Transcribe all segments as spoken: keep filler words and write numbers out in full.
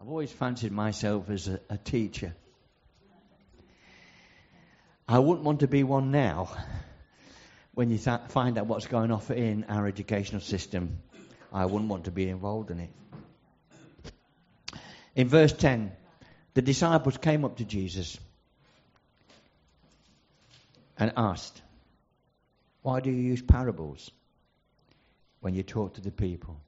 I've always fancied myself as a, a teacher. I wouldn't want to be one now when you th- find out what's going on in our educational system. I wouldn't want to be involved in it. In verse ten, the disciples came up to Jesus and asked, why do you use parables when you talk to the people?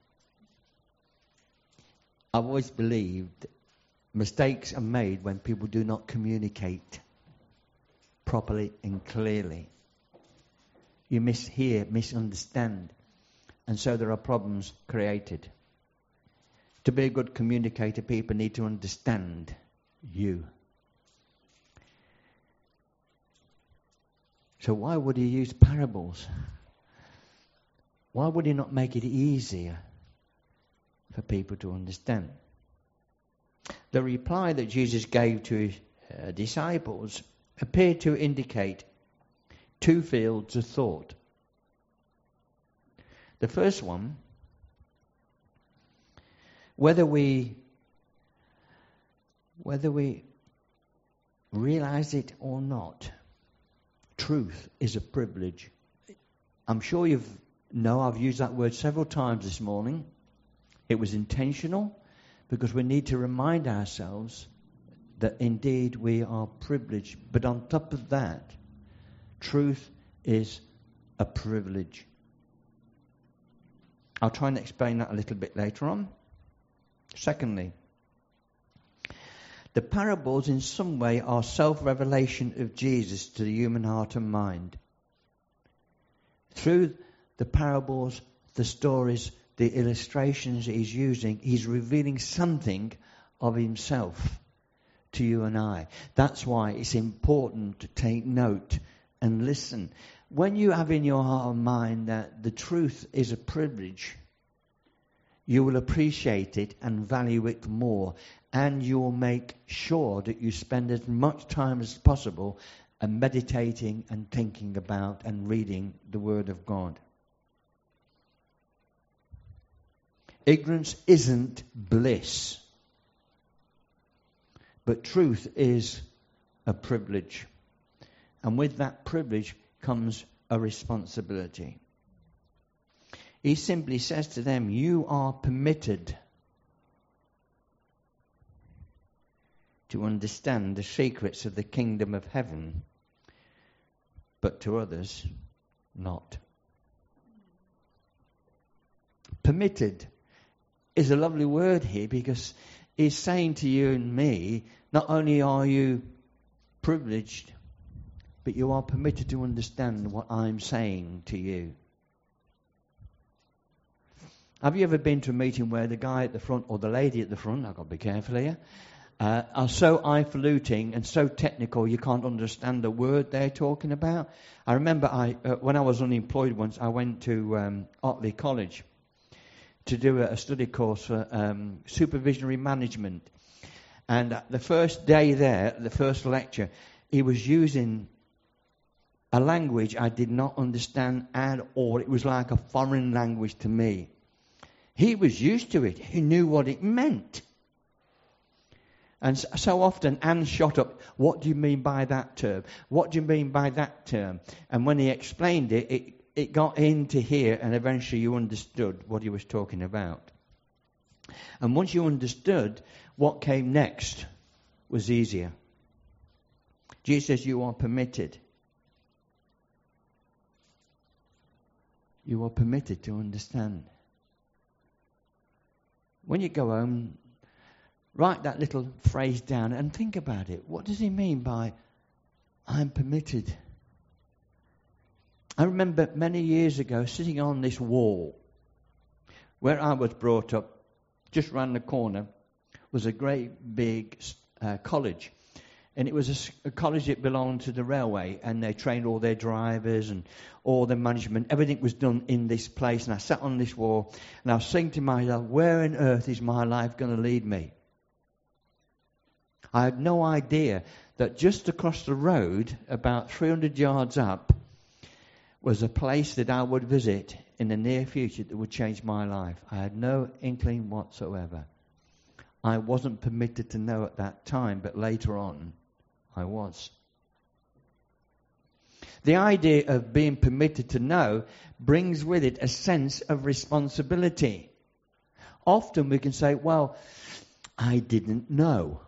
I've always believed mistakes are made when people do not communicate properly and clearly. You mishear, misunderstand, and so there are problems created. To be a good communicator, people need to understand you. So why would he use parables? Why would he not make it easier for people to understand? The reply that Jesus gave to his uh, disciples appeared to indicate two fields of thought. The first one, whether we whether we realize it or not, truth is a privilege. I'm sure you know I've used that word several times this morning. It was intentional because we need to remind ourselves that indeed we are privileged. But on top of that, truth is a privilege. I'll try and explain that a little bit later on. Secondly, the parables in some way are self-revelation of Jesus to the human heart and mind. Through the parables, the stories, the illustrations he's using, he's revealing something of himself to you and I. That's why it's important to take note and listen. When you have in your heart and mind that the truth is a privilege, you will appreciate it and value it more, and you will make sure that you spend as much time as possible and meditating and thinking about and reading the Word of God. Ignorance isn't bliss, but truth is a privilege. And with that privilege comes a responsibility. He simply says to them, you are permitted to understand the secrets of the kingdom of heaven, but to others, not. Permitted is a lovely word here because he's saying to you and me, not only are you privileged, but you are permitted to understand what I'm saying to you. Have you ever been to a meeting where the guy at the front or the lady at the front, I've got to be careful here, uh, are so highfalutin and so technical you can't understand the word they're talking about? I remember I, uh, when I was unemployed once, I went to um, Otley College to do a, a study course for um, supervisionary management. And uh, the first day there, the first lecture, he was using a language I did not understand at all. It was like a foreign language to me. He was used to it. He knew what it meant. And so often Anne shot up, what do you mean by that term? What do you mean by that term? And when he explained it, it, it got into here and eventually you understood what he was talking about. And once you understood, what came next was easier. Jesus says you are permitted. You are permitted to understand. When you go home, write that little phrase down and think about it. What does he mean by, I'm permitted? I remember many years ago sitting on this wall where I was brought up, just round the corner, was a great big uh, college. And it was a, a college that belonged to the railway, and they trained all their drivers and all the management. Everything was done in this place. And I sat on this wall, and I was saying to myself, where on earth is my life going to lead me? I had no idea that just across the road, about three hundred yards up, was a place that I would visit in the near future that would change my life. I had no inkling whatsoever. I wasn't permitted to know at that time, but later on I was. The idea of being permitted to know brings with it a sense of responsibility. Often we can say, well, I didn't know.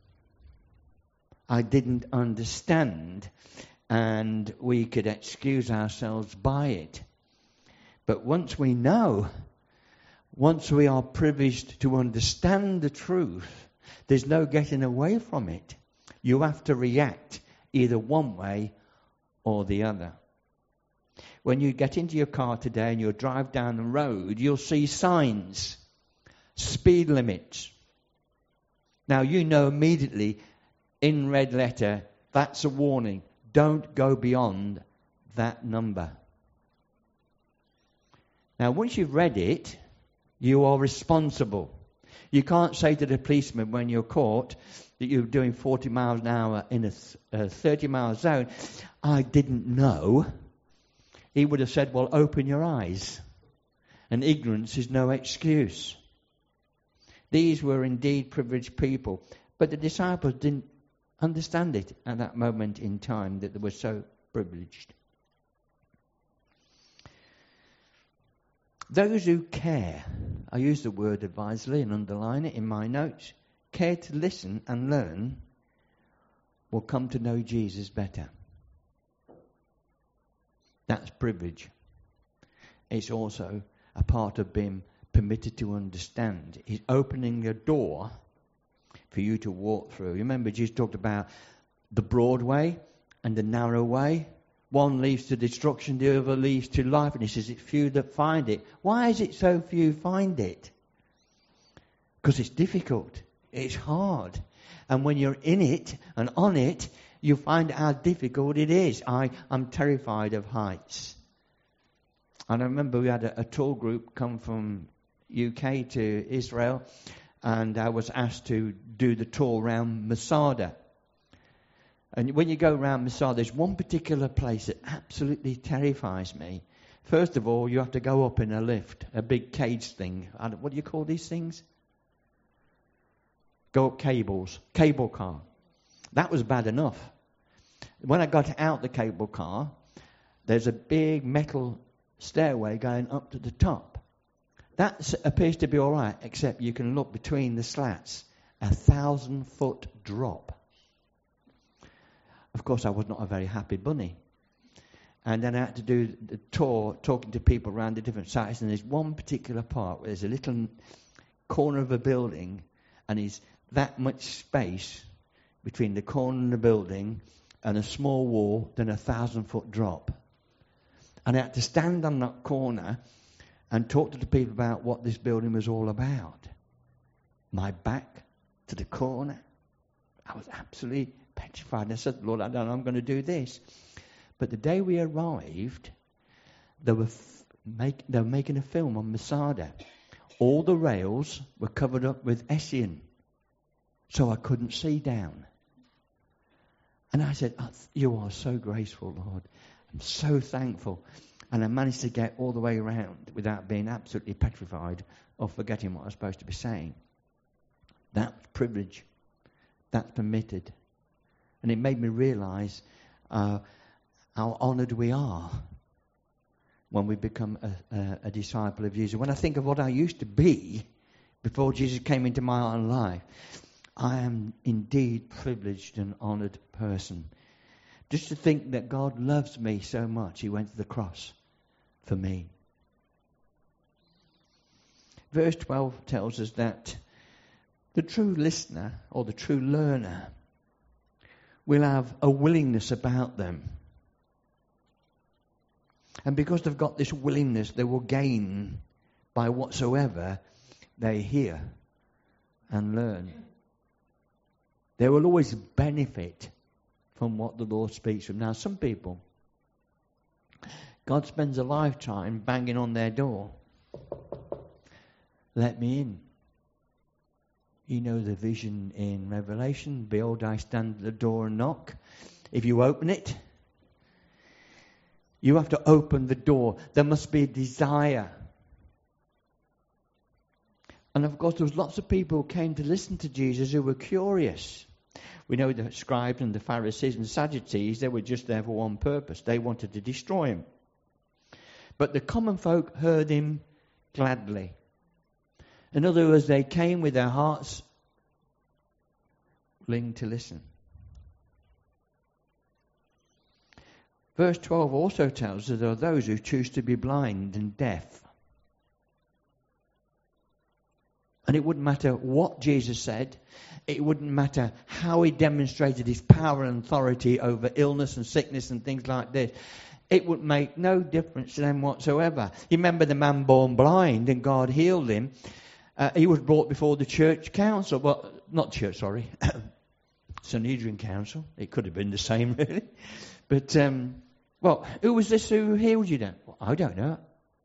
I didn't understand. And we could excuse ourselves by it. But once we know, once we are privileged to understand the truth, there's no getting away from it. You have to react either one way or the other. When you get into your car today and you drive down the road, you'll see signs, speed limits. Now you know immediately in red letter, that's a warning. Don't go beyond that number. Now once you've read it, you are responsible. You can't say to the policeman when you're caught that you're doing forty miles an hour in a, th- a thirty mile zone. I didn't know. He would have said, well, open your eyes. And ignorance is no excuse. These were indeed privileged people. But the disciples didn't understand it at that moment in time that they were so privileged. Those who care, I use the word advisedly and underline it in my notes, care to listen and learn will come to know Jesus better. That's privilege. It's also a part of being permitted to understand. It's opening a door for you to walk through. You remember Jesus talked about the broad way and the narrow way. One leads to destruction, the other leads to life. And he says it's few that find it. Why is it so few find it? Because it's difficult. It's hard. And when you're in it and on it, you find how difficult it is. I, I'm terrified of heights. And I remember we had a, a tour group come from U K to Israel. And I was asked to do the tour around Masada. And when you go around Masada, there's one particular place that absolutely terrifies me. First of all, you have to go up in a lift, a big cage thing. What do you call these things? Go up cables, cable car. That was bad enough. When I got out the cable car, there's a big metal stairway going up to the top. That appears to be all right, except you can look between the slats. A thousand foot drop. Of course, I was not a very happy bunny. And then I had to do the tour, talking to people around the different sites. And there's one particular part where there's a little corner of a building, and there's that much space between the corner of the building and a small wall, then a thousand foot drop. And I had to stand on that corner and talk to the people about what this building was all about. My back to the corner. I was absolutely petrified. And I said, Lord, I don't know I'm going to do this. But the day we arrived, they were, f- make, they were making a film on Masada. All the rails were covered up with Essien, so I couldn't see down. And I said, oh, you are so graceful, Lord. I'm so thankful. And I managed to get all the way around without being absolutely petrified or forgetting what I was supposed to be saying. That's privilege. That's permitted. And it made me realize uh, how honored we are when we become a, a, a disciple of Jesus. When I think of what I used to be before Jesus came into my own life, I am indeed privileged and honored person. Just to think that God loves me so much, he went to the cross for me. Verse twelve tells us that the true listener or the true learner will have a willingness about them. And because they've got this willingness, they will gain by whatsoever they hear and learn. They will always benefit from what the Lord speaks from. Now, some people, God spends a lifetime banging on their door. Let me in. You know the vision in Revelation. Behold, I stand at the door and knock. If you open it, you have to open the door. There must be a desire. And of course, there was lots of people who came to listen to Jesus who were curious. We know the scribes and the Pharisees and Sadducees, they were just there for one purpose. They wanted to destroy him. But the common folk heard him gladly. In other words, they came with their hearts willing to listen. Verse twelve also tells us there are those who choose to be blind and deaf. And it wouldn't matter what Jesus said. It wouldn't matter how he demonstrated his power and authority over illness and sickness and things like this. It would make no difference to them whatsoever. You remember the man born blind and God healed him. Uh, he was brought before the church council. Well, not church, sorry. Sanhedrin council. It could have been the same, really. But, um, well, who was this who healed you then? Well, I don't know.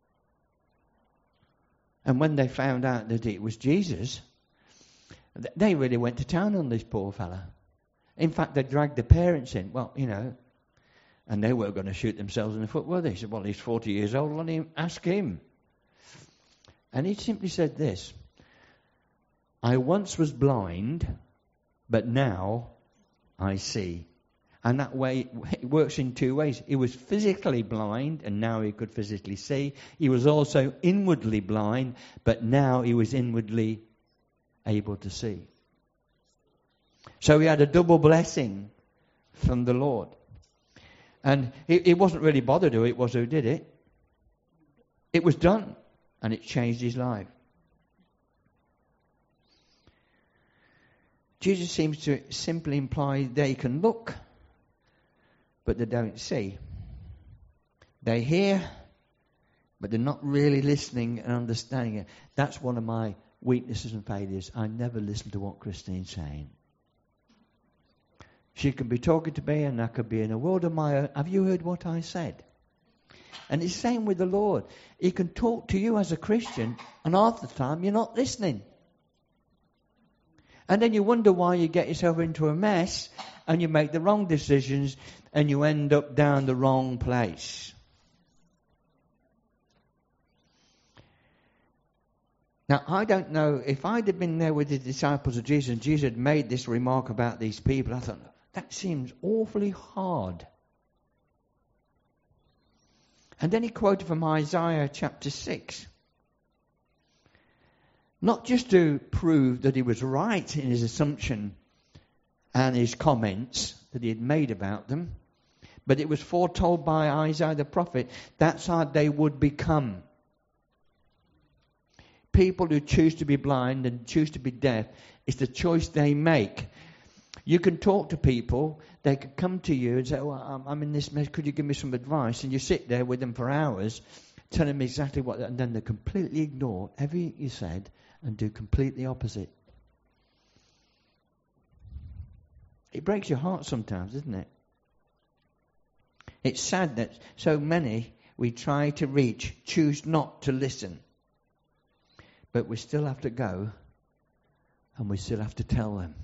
And when they found out that it was Jesus, they really went to town on this poor fella. In fact, they dragged the parents in. Well, you know, and they weren't going to shoot themselves in the foot, were they? He said, well, he's forty years old, let him ask him. And he simply said this: I once was blind, but now I see. And that way, it works in two ways. He was physically blind, and now he could physically see. He was also inwardly blind, but now he was inwardly able to see. So he had a double blessing from the Lord. And he, he wasn't really bothered who it was who did it. It was done, and it changed his life. Jesus seems to simply imply they can look, but they don't see. They hear, but they're not really listening and understanding it. That's one of my weaknesses and failures. I never listen to what Christine's saying. She can be talking to me and I could be in a world of my own. Have you heard what I said? And it's the same with the Lord. He can talk to you as a Christian, and half the time you're not listening. And then you wonder why you get yourself into a mess and you make the wrong decisions and you end up down the wrong place. Now, I don't know, if I'd have been there with the disciples of Jesus and Jesus had made this remark about these people, I thought, that seems awfully hard. And then he quoted from Isaiah chapter six. Not just to prove that he was right in his assumption and his comments that he had made about them, but it was foretold by Isaiah the prophet, that's how they would become. People who choose to be blind and choose to be deaf, it's the choice they make. You can talk to people, they can come to you and say, oh, I'm, I'm in this mess, could you give me some advice? And you sit there with them for hours, telling them exactly what, and then they completely ignore everything you said and do completely opposite. It breaks your heart sometimes, isn't it? It's sad that so many we try to reach choose not to listen. But we still have to go and we still have to tell them.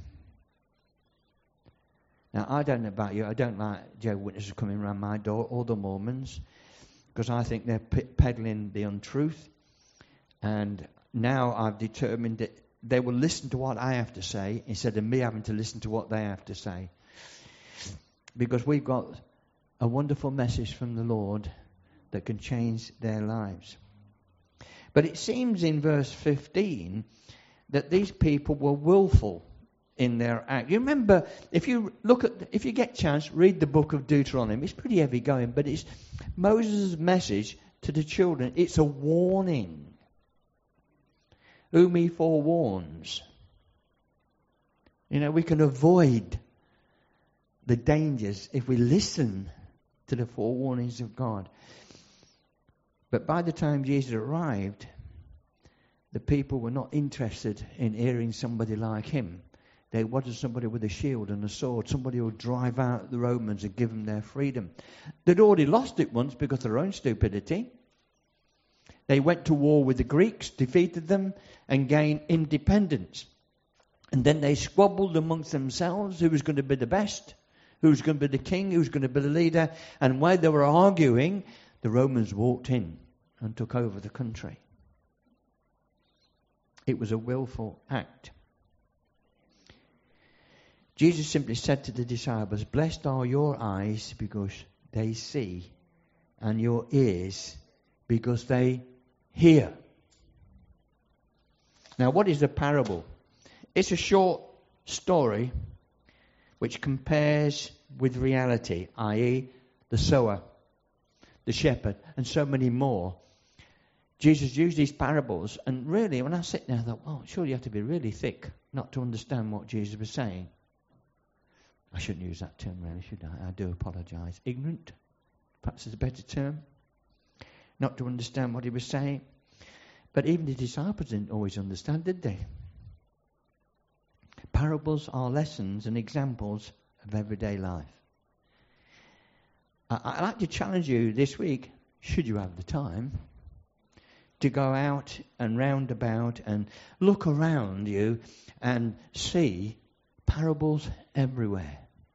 Now, I don't know about you. I don't like Jehovah's Witnesses coming around my door or the Mormons because I think they're p- peddling the untruth. And now I've determined that they will listen to what I have to say instead of me having to listen to what they have to say. Because we've got a wonderful message from the Lord that can change their lives. But it seems in verse fifteen that these people were willful in their act. You remember, if you look at, if you get a chance, read the book of Deuteronomy. It's pretty heavy going, but it's Moses' message to the children. It's a warning. Whom he forewarns. You know, we can avoid the dangers if we listen to the forewarnings of God. But by the time Jesus arrived, the people were not interested in hearing somebody like him. They wanted somebody with a shield and a sword, somebody who would drive out the Romans and give them their freedom. They'd already lost it once because of their own stupidity. They went to war with the Greeks, defeated them, and gained independence. And then they squabbled amongst themselves who was going to be the best, who was going to be the king, who was going to be the leader. And while they were arguing, the Romans walked in and took over the country. It was a willful act. Jesus simply said to the disciples, blessed are your eyes because they see, and your ears because they hear. Now, what is a parable? It's a short story which compares with reality, that is the sower, the shepherd, and so many more. Jesus used these parables, and really, when I sit there, I thought, well, surely you have to be really thick not to understand what Jesus was saying. I shouldn't use that term, really, should I? I do apologise. Ignorant, perhaps is a better term. Not to understand what he was saying. But even the disciples didn't always understand, did they? Parables are lessons and examples of everyday life. I, I'd like to challenge you this week, should you have the time, to go out and round about and look around you and see parables everywhere.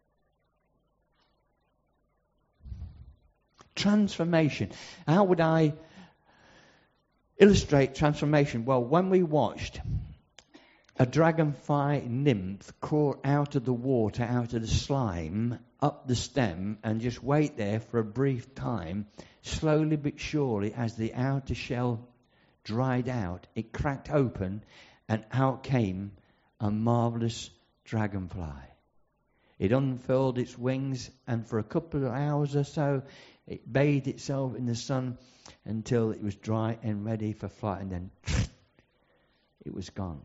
Transformation. How would I illustrate transformation? Well, when we watched a dragonfly nymph crawl out of the water, out of the slime, up the stem, and just wait there for a brief time, slowly but surely, as the outer shell dried out, it cracked open, and out came a marvellous dragonfly. It unfurled its wings, and for a couple of hours or so, it bathed itself in the sun until it was dry and ready for flight, and then it was gone.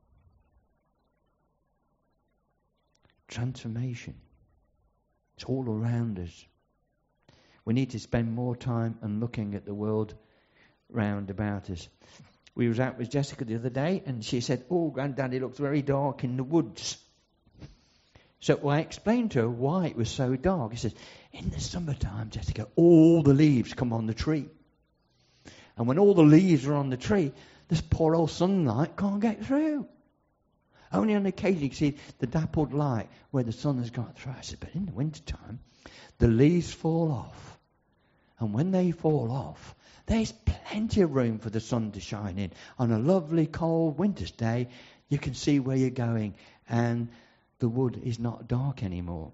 Transformation. It's all around us. We need to spend more time on looking at the world round about us. We was out with Jessica the other day, and she said, oh, Granddad, it looks very dark in the woods. So I explained to her why it was so dark. He says, in the summertime, Jessica, all the leaves come on the tree. And when all the leaves are on the tree, this poor old sunlight can't get through. Only on occasion you can see the dappled light where the sun has got through. I said, but in the wintertime, the leaves fall off. And when they fall off, there's plenty of room for the sun to shine in. On a lovely cold winter's day, you can see where you're going, and the wood is not dark anymore.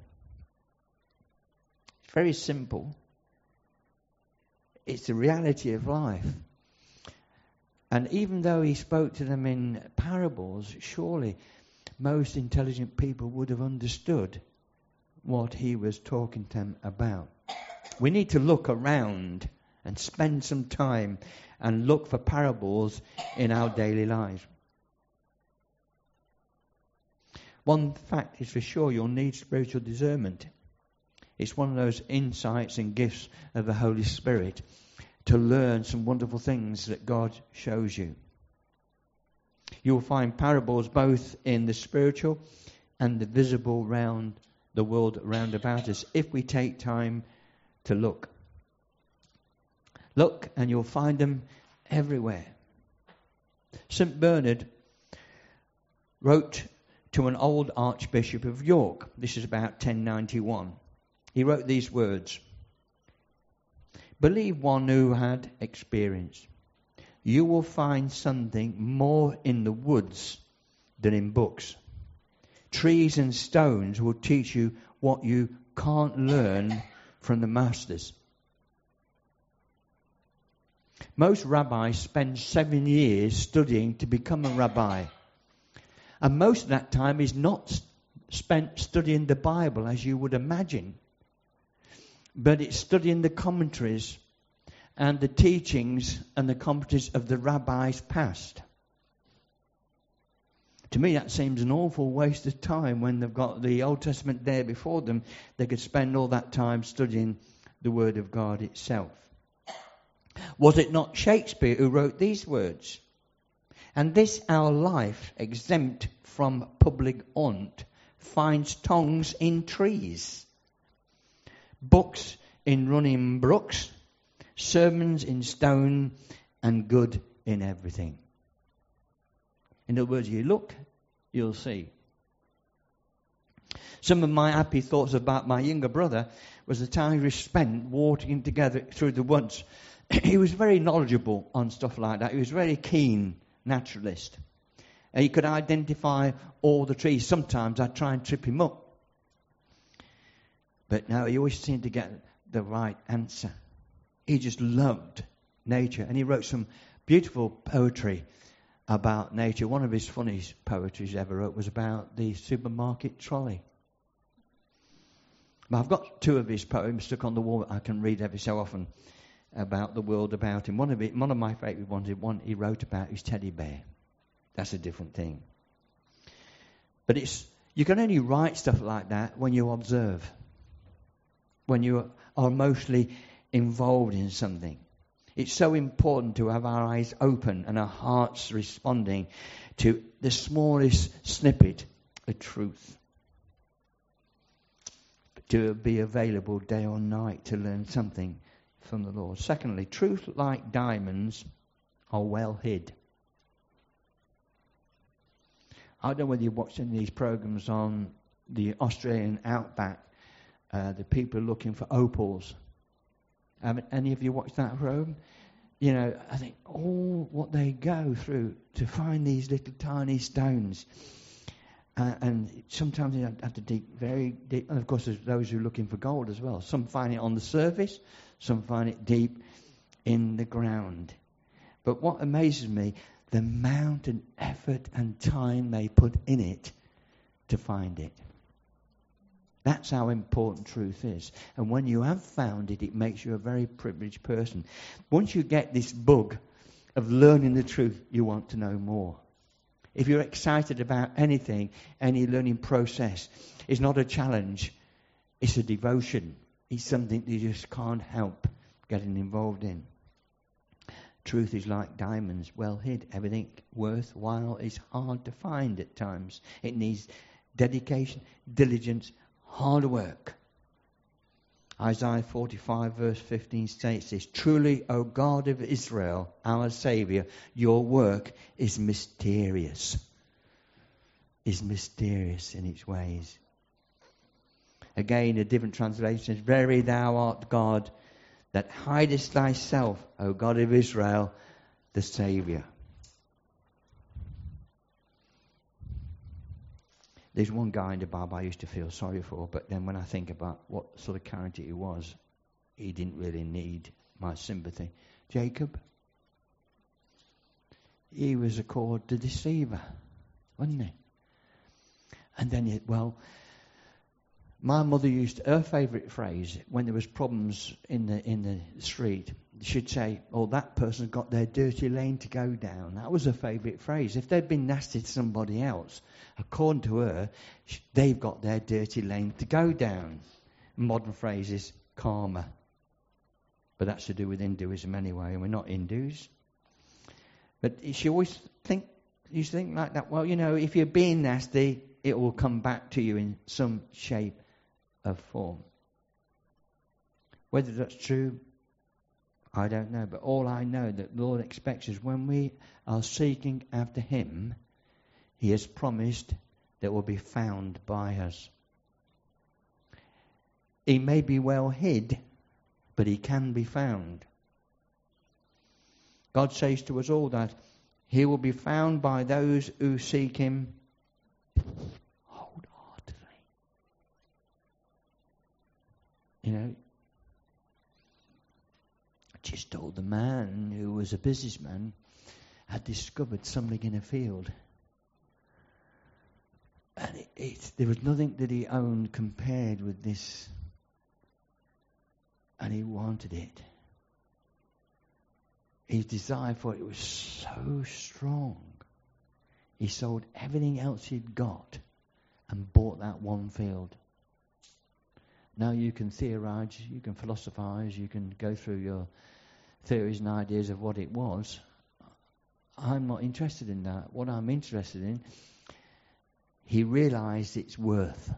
It's very simple. It's the reality of life. And even though he spoke to them in parables, surely most intelligent people would have understood what he was talking to them about. We need to look around and spend some time and look for parables in our daily lives. One fact is for sure, you'll need spiritual discernment. It's one of those insights and gifts of the Holy Spirit to learn some wonderful things that God shows you. You'll find parables both in the spiritual and the visible round the world round about us if we take time to look. Look, and you'll find them everywhere. Saint Bernard wrote to an old Archbishop of York. This is about ten ninety-one. He wrote these words: believe one who had experience. You will find something more in the woods than in books. Trees and stones will teach you what you can't learn from the masters. Most rabbis spend seven years studying to become a rabbi. And most of that time is not spent studying the Bible as you would imagine. But it's studying the commentaries and the teachings and the commentaries of the rabbis past. To me, that seems an awful waste of time when they've got the Old Testament there before them. They could spend all that time studying the Word of God itself. Was it not Shakespeare who wrote these words? And this our life, exempt from public haunt, finds tongues in trees, books in running brooks, sermons in stone, and good in everything. In other words, you look, you'll see. Some of my happy thoughts about my younger brother was the time we spent walking together through the woods. He was very knowledgeable on stuff like that. He was very keen naturalist. And he could identify all the trees. Sometimes I'd try and trip him up. But no, he always seemed to get the right answer. He just loved nature. And he wrote some beautiful poetry about nature. One of his funniest poetries ever wrote was about the supermarket trolley. But I've got two of his poems stuck on the wall that I can read every so often about the world about him. One of it, one of my favourite ones, one he wrote about his teddy bear. That's a different thing. But it's you can only write stuff like that when you observe, when you are emotionally involved in something. It's so important to have our eyes open and our hearts responding to the smallest snippet of truth. To be available day or night to learn something from the Lord. Secondly, truth like diamonds are well hid. I don't know whether you're watching these programs on the Australian outback, uh, the people looking for opals. Haven't any of you watched that program? You know, I think all what they go through to find these little tiny stones. Uh, and sometimes you have to dig very deep. And of course, there's those who are looking for gold as well. Some find it on the surface, some find it deep in the ground. But what amazes me, the amount and effort and time they put in it to find it. That's how important truth is. And when you have found it, it makes you a very privileged person. Once you get this bug of learning the truth, you want to know more. If you're excited about anything, any learning process, it's not a challenge. It's a devotion. It's something you just can't help getting involved in. Truth is like diamonds, well hid. Everything worthwhile is hard to find at times. It needs dedication, diligence, hard work. Isaiah forty-five verse fifteen states this: Truly, O God of Israel, our Saviour, your work is mysterious. Is mysterious in its ways. Again, a different translation says, Verily thou art God, that hidest thyself, O God of Israel, the Saviour. There's one guy in the Bible I used to feel sorry for, but then when I think about what sort of character he was, he didn't really need my sympathy. Jacob. He was called the deceiver, wasn't he? And then, he, well, my mother used, to, her favourite phrase, when there was problems in the in the street, she'd say, oh, that person's got their dirty lane to go down. That was her favourite phrase. If they'd been nasty to somebody else, according to her, they've got their dirty lane to go down. Modern phrase is karma. But that's to do with Hinduism anyway, and we're not Hindus. But she always think, used to think like that, well, you know, if you're being nasty, it will come back to you in some shape or form. Whether that's true, I don't know. But all I know that the Lord expects is when we are seeking after Him, He has promised that will be found by us. He may be well hid, but He can be found. God says to us all that He will be found by those who seek Him wholeheartedly. You know, I just told the man who was a businessman had discovered something in a field. And it, it, there was nothing that he owned compared with this. And he wanted it. His desire for it was so strong. He sold everything else he'd got and bought that one field. Now you can theorize, you can philosophize, you can go through your theories and ideas of what it was. I'm not interested in that. What I'm interested in, he realized its worth.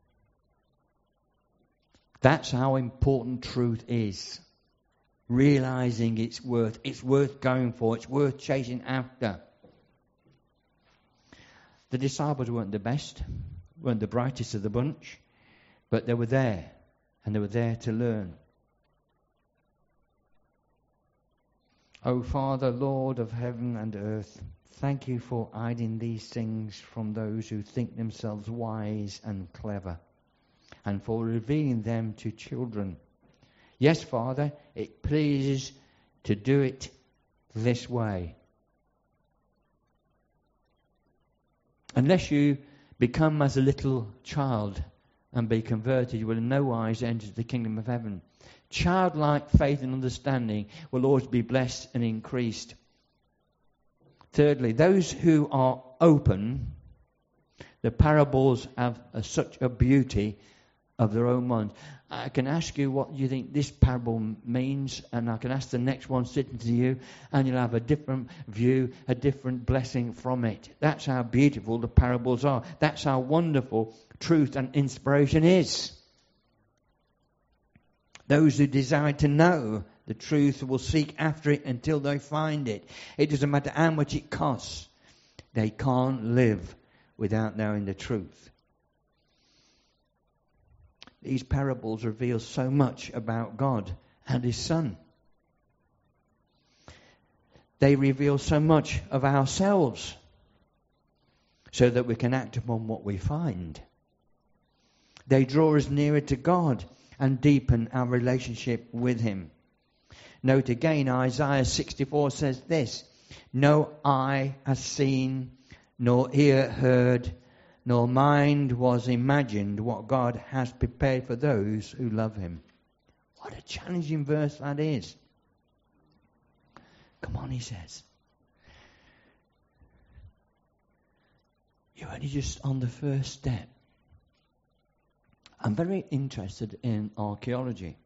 That's how important truth is. Realizing its worth. It's worth going for. It's worth chasing after. The disciples weren't the best, weren't the brightest of the bunch, but they were there, and they were there to learn. O Father, Lord of heaven and earth, thank you for hiding these things from those who think themselves wise and clever, and for revealing them to children. Yes, Father, it pleases to do it this way. Unless you become as a little child and be converted, you will in no wise enter the kingdom of heaven. Childlike faith and understanding will always be blessed and increased. Thirdly, those who are open, the parables have a, such a beauty of their own mind. I can ask you what you think this parable means, and I can ask the next one sitting to you, and you'll have a different view, a different blessing from it. That's how beautiful the parables are. That's how wonderful truth and inspiration is. Those who desire to know the truth will seek after it until they find it. It doesn't matter how much it costs. They can't live without knowing the truth. These parables reveal so much about God and His Son. They reveal so much of ourselves so that we can act upon what we find. They draw us nearer to God and deepen our relationship with Him. Note again, Isaiah sixty-four says this, no eye has seen, nor ear heard, nor mind was imagined what God has prepared for those who love Him. What a challenging verse that is. Come on, he says. You're only just on the first step. I'm very interested in archaeology.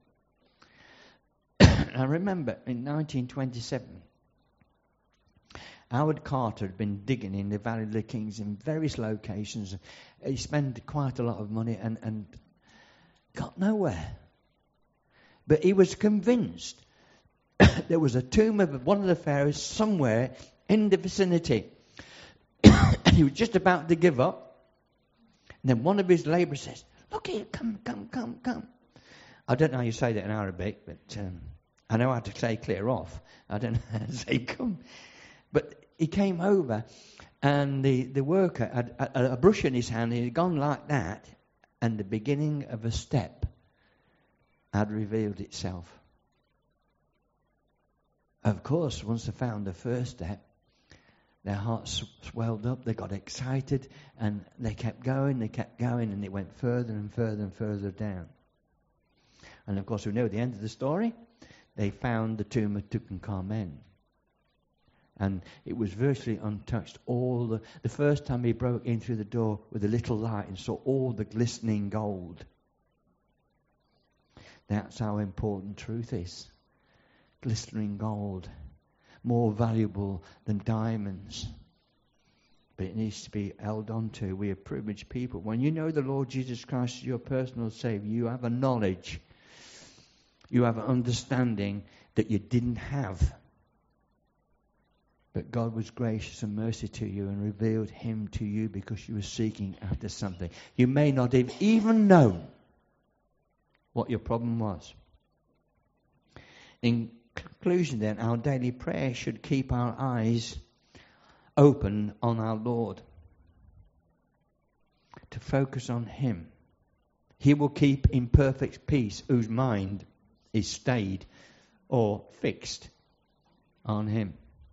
I remember in nineteen twenty-seven, Howard Carter had been digging in the Valley of the Kings in various locations. He spent quite a lot of money and, and got nowhere. But he was convinced there was a tomb of one of the pharaohs somewhere in the vicinity. And he was just about to give up. And then one of his labourers says, look here, come, come, come, come. I don't know how you say that in Arabic, but um, I know how to say clear off. I don't know how to say come. But he came over, and the, the worker had a, a brush in his hand. He had gone like that, and the beginning of a step had revealed itself. Of course, once they found the first step, their hearts swelled up, they got excited, and they kept going, they kept going, and it went further and further and further down. And of course, we know the end of the story. They found the tomb of Tutankhamen. And it was virtually untouched. All the, the first time he broke in through the door with a little light and saw all the glistening gold. That's how important truth is. Glistening gold. More valuable than diamonds. But it needs to be held on to. We are privileged people. When you know the Lord Jesus Christ as your personal Savior, you have a knowledge. You have an understanding that you didn't have. But God was gracious and mercy to you and revealed Him to you because you were seeking after something. You may not have even known what your problem was. In conclusion then, our daily prayer should keep our eyes open on our Lord. To focus on Him. He will keep in perfect peace whose mind is stayed or fixed on Him.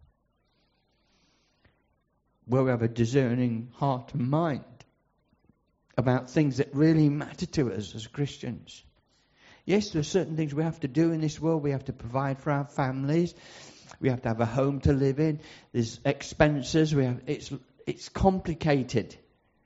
Where we have a discerning heart and mind about things that really matter to us as Christians. Yes, there are certain things we have to do in this world. We have to provide for our families. We have to have a home to live in. There's expenses. We have, it's, it's complicated.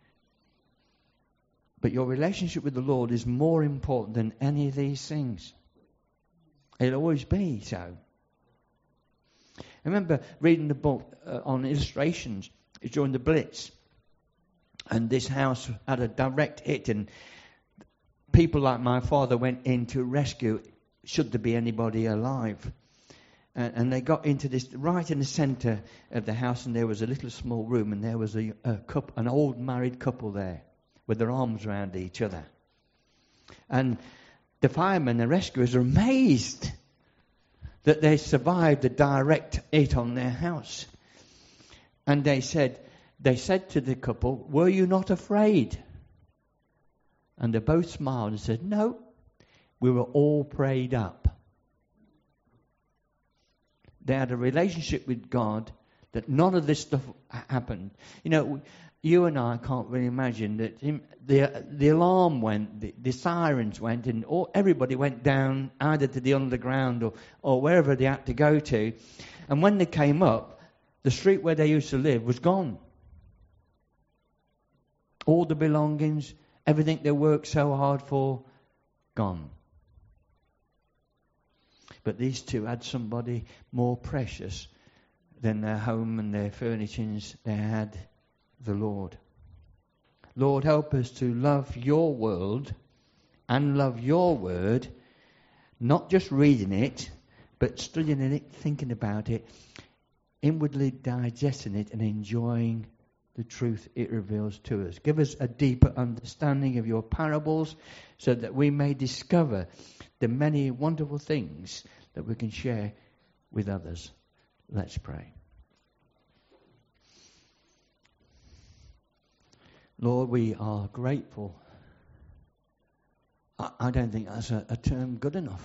But your relationship with the Lord is more important than any of these things. It'll always be so. I remember reading the book uh, on illustrations during the Blitz. And this house had a direct hit, and people like my father went in to rescue, should there be anybody alive. And, and they got into this, right in the centre of the house, and there was a little small room, and there was a, a couple, an old married couple there with their arms around each other. And the firemen, the rescuers, are amazed that they survived a direct hit on their house. And they said, they said to the couple, "Were you not afraid?" And they both smiled and said, "No, we were all prayed up." They had a relationship with God that none of this stuff happened. You know, you and I can't really imagine that him, the the alarm went, the, the sirens went, and all, everybody went down either to the underground or, or wherever they had to go to. And when they came up, the street where they used to live was gone. All the belongings, everything they worked so hard for, gone. But these two had somebody more precious than their home and their furnishings. They had the Lord. Lord, help us to love your world and love your word, not just reading it, but studying it, thinking about it, inwardly digesting it and enjoying the truth it reveals to us. Give us a deeper understanding of your parables so that we may discover the many wonderful things that we can share with others. Let's pray. Lord, we are grateful. I, I don't think that's a, a term good enough.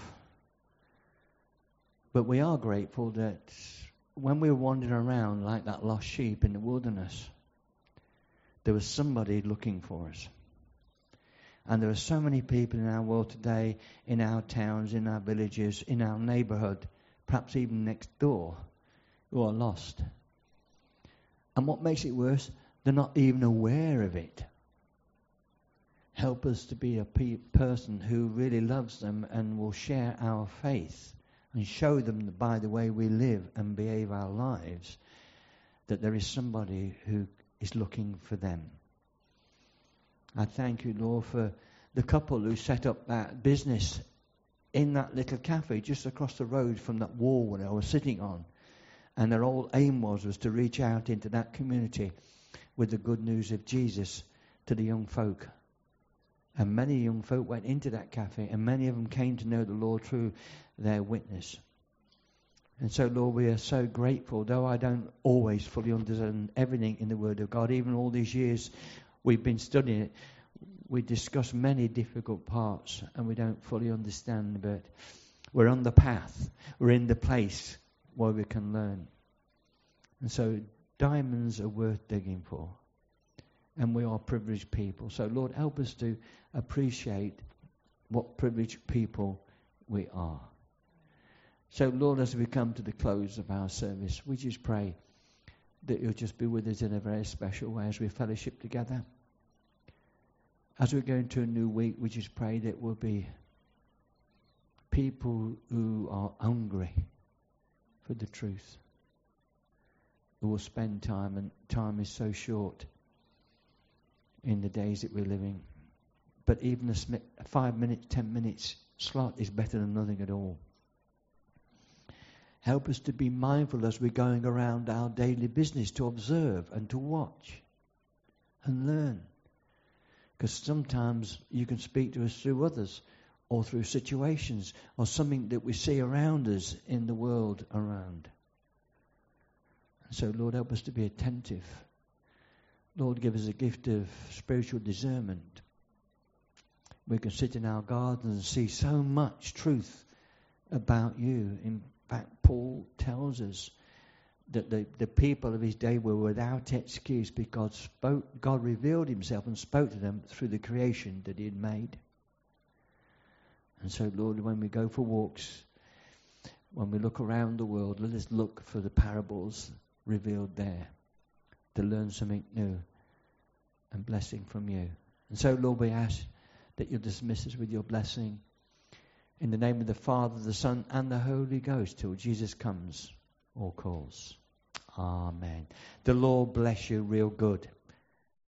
But we are grateful that when we were wandering around like that lost sheep in the wilderness, there was somebody looking for us. And there are so many people in our world today, in our towns, in our villages, in our neighborhood, perhaps even next door, who are lost. And what makes it worse, they're not even aware of it. Help us to be a pe- person who really loves them and will share our faith and show them that by the way we live and behave our lives, that there is somebody who is looking for them. I thank you, Lord, for the couple who set up that business in that little cafe just across the road from that wall where I was sitting on. And their whole aim was, was to reach out into that community with the good news of Jesus to the young folk. And many young folk went into that cafe, and many of them came to know the Lord through their witness. And so, Lord, we are so grateful, though I don't always fully understand everything in the Word of God. Even all these years we've been studying it, we discuss many difficult parts, and we don't fully understand, but we're on the path. We're in the place where we can learn. And so diamonds are worth digging for. And we are privileged people. So, Lord, help us to appreciate what privileged people we are. So, Lord, as we come to the close of our service, we just pray that you'll just be with us in a very special way as we fellowship together. As we go into a new week, we just pray that we'll be people who are hungry for the truth, who will spend time, and time is so short in the days that we're living. But even a sm- five minutes, ten minutes slot is better than nothing at all. Help us to be mindful as we're going around our daily business, to observe and to watch and learn. Because sometimes you can speak to us through others or through situations or something that we see around us in the world around. So, Lord, help us to be attentive. Lord, give us a gift of spiritual discernment. We can sit in our gardens and see so much truth about you. In fact, Paul tells us that the, the people of his day were without excuse because spoke, God revealed himself and spoke to them through the creation that he had made. And so, Lord, when we go for walks, when we look around the world, let us look for the parables revealed there to learn something new and blessing from you. And so, Lord, we ask that you'll dismiss us with your blessing in the name of the Father, the Son, and the Holy Ghost till Jesus comes or calls. Amen. The Lord bless you real good.